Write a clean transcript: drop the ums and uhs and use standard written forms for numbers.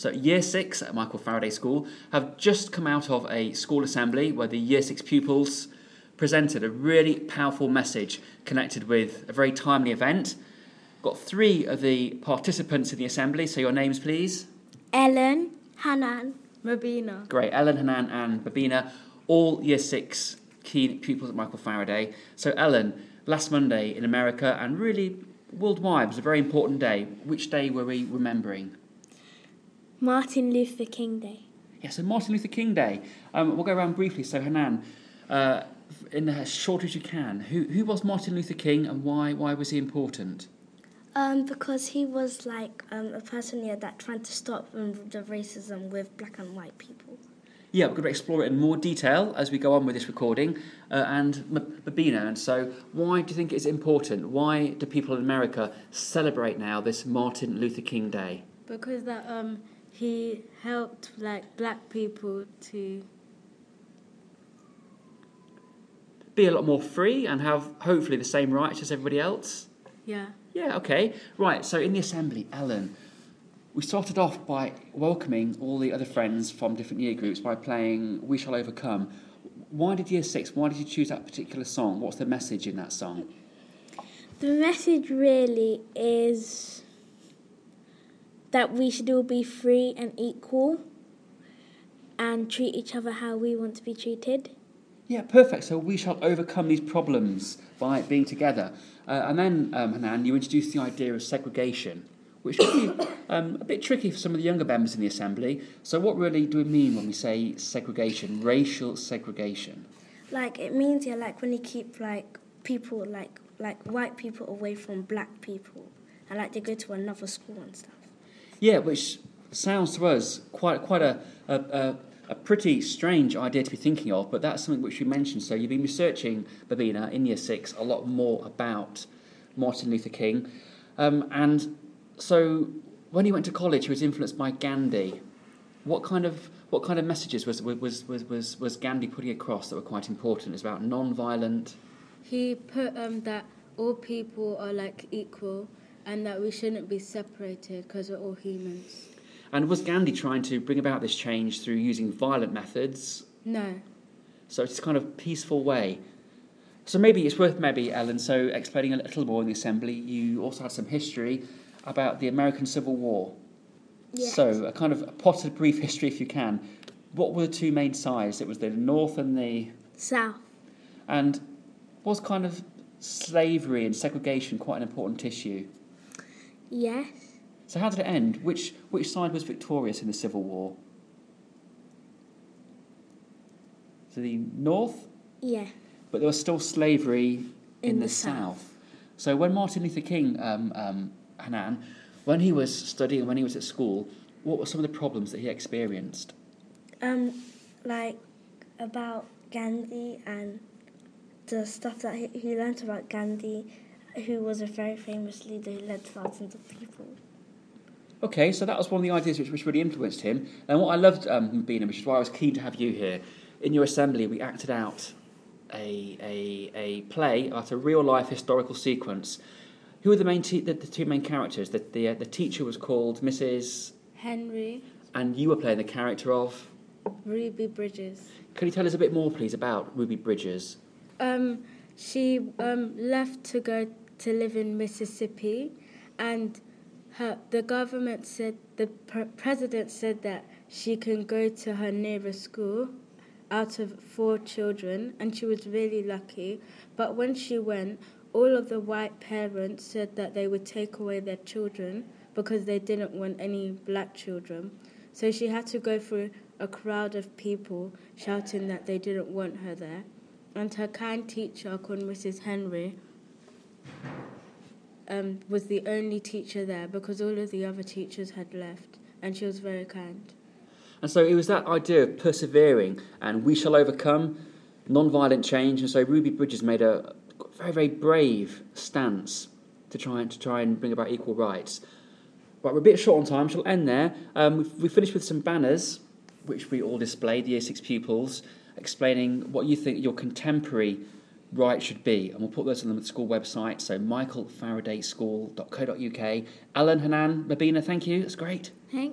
So Year 6 at Michael Faraday School have just come out of a school assembly where the Year 6 pupils presented a really powerful message connected with a very timely event. Got 3 of the participants in the assembly, so your names please. Ellen, Hanan, Mabina. Great, Ellen, Hanan and Babina, all Year 6 key pupils at Michael Faraday. So Ellen, last Monday in America and really worldwide was a very important day. Which day were we remembering? Martin Luther King Day. Yes, so Martin Luther King Day. We'll go around briefly. So Hanan, in as short as you can, who was Martin Luther King and why was he important? Because he was like a person here that tried to stop the racism with black and white people. Yeah, we're going to explore it in more detail as we go on with this recording. And Babina, and so why do you think it's important? Why do people in America celebrate now this Martin Luther King Day? Because that he helped like black people to be a lot more free and have hopefully the same rights as everybody else. Yeah. Yeah, okay. Right, so in the assembly, Ellen, we started off by welcoming all the other friends from different year groups by playing We Shall Overcome. Why did Year 6, why did you choose that particular song? What's the message in that song? The message really is that we should all be free and equal and treat each other how we want to be treated. Yeah, perfect. So we shall overcome these problems by being together. And then, Hanan, you introduced the idea of segregation, which could be a bit tricky for some of the younger members in the assembly. So what really do we mean when we say segregation, racial segregation? Like, it means, yeah, like when you keep, like, people, like white people away from black people and, like, they go to another school and stuff. Yeah, which sounds to us quite a pretty strange idea to be thinking of, but that's something which you mentioned. So you've been researching, Babina, in Year 6, a lot more about Martin Luther King. And so when he went to college, he was influenced by Gandhi. What kind of messages was Gandhi putting across that were quite important? It's about non-violent. He put that all people are like equal and that we shouldn't be separated because we're all humans. And was Gandhi trying to bring about this change through using violent methods? No. So it's kind of peaceful way. So maybe it's worth Ellen, so explaining a little more in the assembly. You also had some history about the American Civil War. Yes. So a kind of potted brief history if you can. What were the 2 main sides? It was the North and the South. And was kind of slavery and segregation quite an important issue? Yes. So how did it end? Which side was victorious in the Civil War? So the North? Yeah. But there was still slavery in the South. South. So when Martin Luther King, Hanan, when he was studying, when he was at school, what were some of the problems that he experienced? Like about Gandhi and the stuff that he learnt about Gandhi, who was a very famous leader who led thousands of people. Okay, so that was one of the ideas which really influenced him. And what I loved, Bina, which is why I was keen to have you here, in your assembly we acted out a play about a real-life historical sequence. Who were the 2 main characters? The teacher was called Mrs. Henry. And you were playing the character of? Ruby Bridges. Can you tell us a bit more, please, about Ruby Bridges? She left to go to live in Mississippi, and the government said, the president said that she can go to her nearest school out of 4 children, and she was really lucky. But when she went, all of the white parents said that they would take away their children because they didn't want any black children. So she had to go through a crowd of people shouting that they didn't want her there. And her kind teacher, called Mrs. Henry, was the only teacher there because all of the other teachers had left, and she was very kind. And so it was that idea of persevering and we shall overcome, non-violent change. And so Ruby Bridges made a very, very brave stance to try and bring about equal rights. Right, we're a bit short on time, so we'll end there. We finished with some banners, which we all displayed, the Year 6 pupils, explaining what you think your contemporary right should be. And we'll put those on the school website, so michaelfaradayschool.co.uk. Ellen, Hanan, Mabina, thank you. That's great. Thanks.